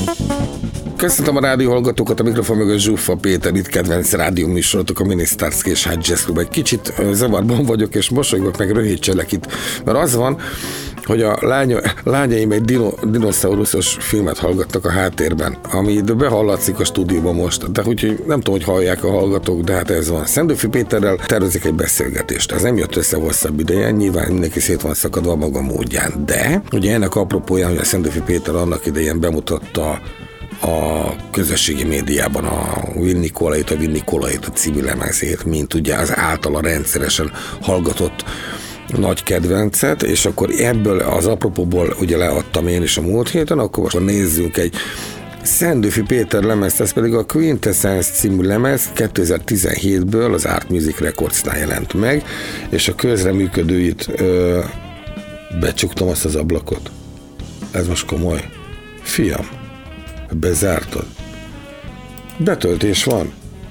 Köszöntöm a rádió hallgatókat, a mikrofon mögött Zsuffa Péter, itt kedvenc rádió műsorotok, a Minisztárszki és Hot Jazz Club. Egy kicsit zavarban vagyok, és mosolygok, meg röhítselek itt, mert az van, hogy a lányaim egy dinoszauruszos filmet hallgattak a háttérben, ami behallatszik a stúdióban most, de úgyhogy nem tudom, hogy hallják a hallgatók, de hát ez van. Szendőfi Péterrel tervezik egy beszélgetést. Ez nem jött össze hosszabb ideje, nyilván mindenki szét van szakadva a maga módján, de ugye ennek apropóján, hogy a Szendőfi Péter annak idején bemutatta a közösségi médiában a Vin Nicolait című lemezét, mint ugye az általa rendszeresen hallgatott nagy kedvencet, és akkor ebből az apropóból ugye leadtam én is a múlt héten, akkor most nézzünk egy Szendőfi Péter lemezt, ez pedig a Quintessence című lemez 2017-ből az Art Music Recordsnál jelent meg, és a közreműködőit becsuktam azt az ablakot. Ez most komoly. Fiam, bezártad. Betöltés van.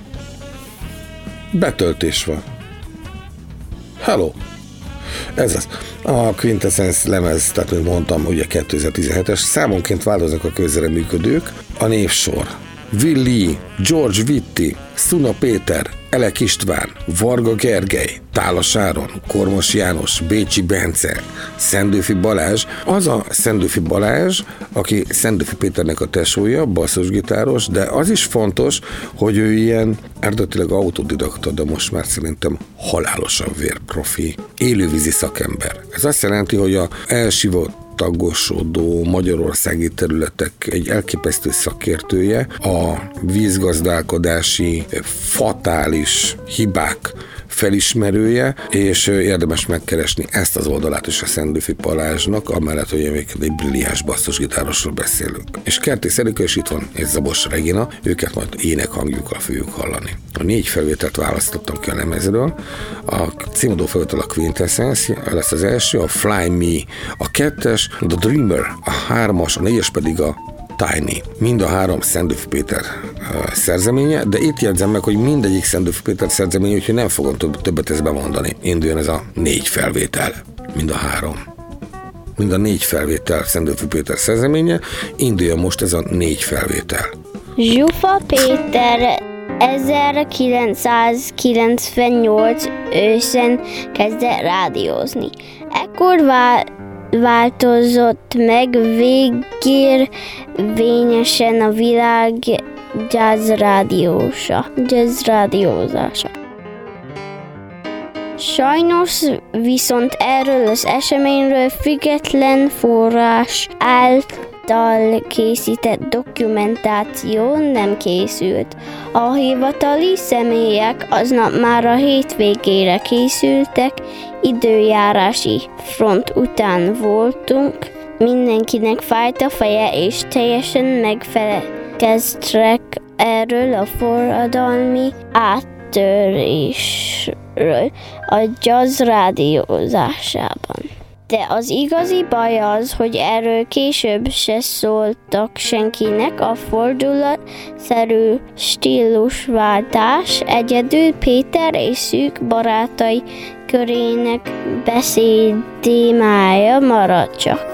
Hello. Ez az. A Quintessence lemez, tehát mint mondtam, ugye 2017-es, számonként változnak a közreműködők. A névsor: Will Lee, George Vitti, Szuna Péter, Elek István, Varga Gergely, Tálas Áron, Kormos János, Bécsi Bence, Szendőfi Balázs. Az a Szendőfi Balázs, aki Szendőfi Péternek a tesója, basszusgitáros, de az is fontos, hogy ő ilyen eredetileg autodidakta, de most már szerintem halálosan vérprofi, élővízi szakember. Ez azt jelenti, hogy a tagosodó magyarországi területek egy elképesztő szakértője, a vízgazdálkodási fatális hibák felismerője, és érdemes megkeresni ezt az oldalát is a Szendőfi Balázsnak, amellett, hogy egy brilliáns basszusgitárosról beszélünk. És Kertész Erika is itt van, és Zabos Regina, őket majd énekhangjukkal fogjuk hallani. A 4 felvételt választottam ki a lemezről, a címadó felvétel a Quintessence lesz az első, a Fly Me a 2-es, The Dreamer a 3-as, a 4-es pedig a Tiny. Mind a 3 Szendőfi Péter szerzeménye, de itt jegyzem meg, hogy mindegyik Szendőfi Péter szerzeménye, úgyhogy nem fogom többet ezt bemondani. Induljon ez a 4 felvétel. Mind a 3. Mind a 4 felvétel Szendőfi Péter szerzeménye, induljon most ez a 4 felvétel. Zsuffa Péter 1998 őszén kezdett rádiózni. Ekkor változott meg végérvényesen a világ jazzrádiózása. Sajnos viszont erről az eseményről független forrás által készített dokumentáció nem készült. A hivatali személyek aznap már a hétvégére készültek, időjárási front után voltunk, mindenkinek fájt a feje, és teljesen megfelelkeztek erről a forradalmi áttörésről a jazz rádiózásában. De az igazi baj az, hogy erről később se szóltak senkinek. A fordulatszerű stílusváltás egyedül Péter és szűk barátai körének beszédtémája maradt csak.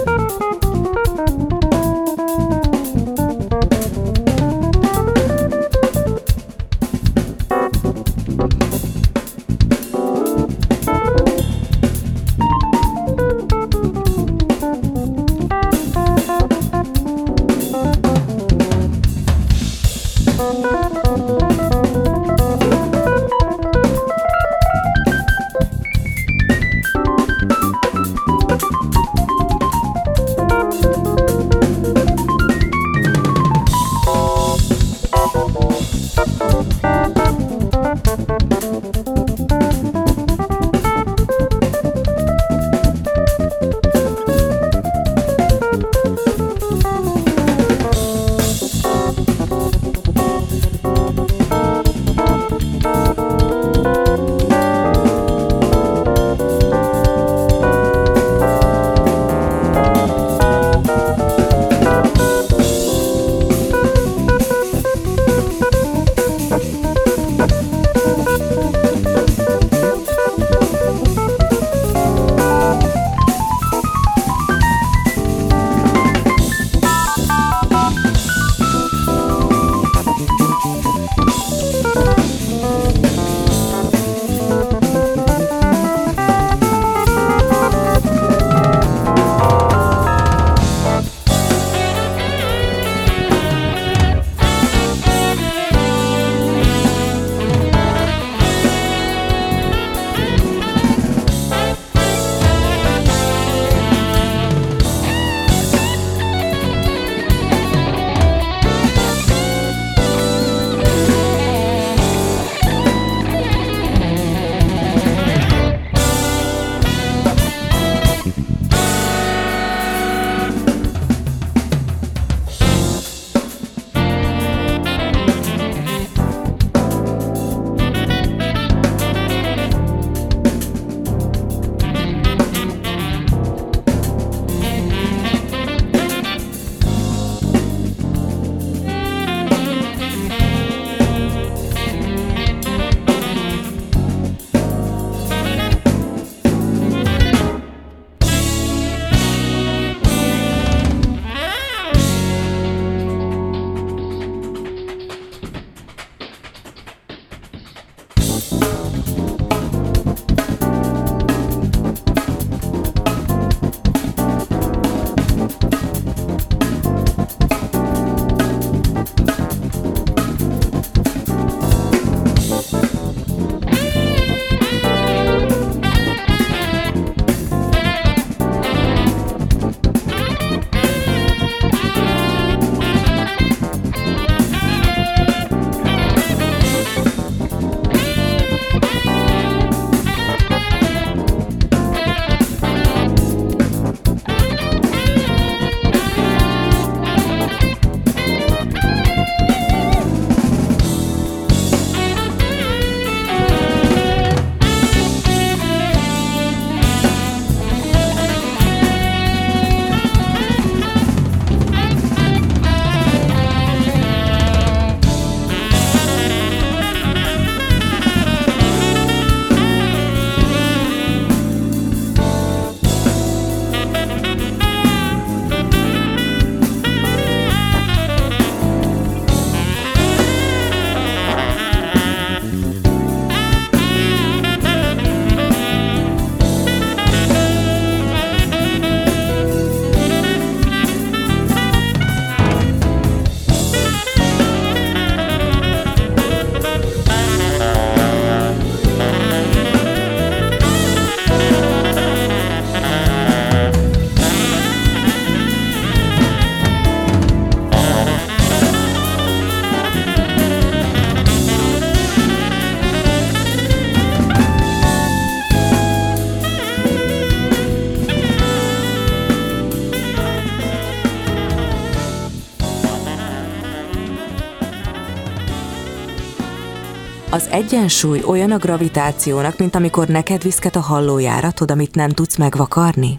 Az egyensúly olyan a gravitációnak, mint amikor neked viszket a hallójáratod, amit nem tudsz megvakarni?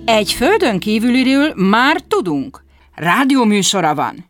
Egy földön kívüliről már tudunk. Rádióműsora van.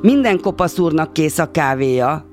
Minden kopasz úrnak kész a kávéja.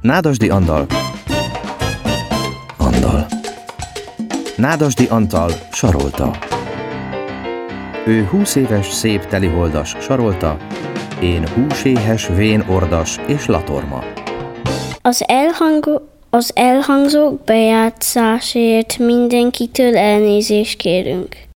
Nádasdy Andal. Nádasdy Antal Sarolta. Ő 20 éves, szép teliholdas Sarolta, én húséhes, vén ordas és latorma. Az elhangzók bejátszásért mindenkitől elnézést kérünk.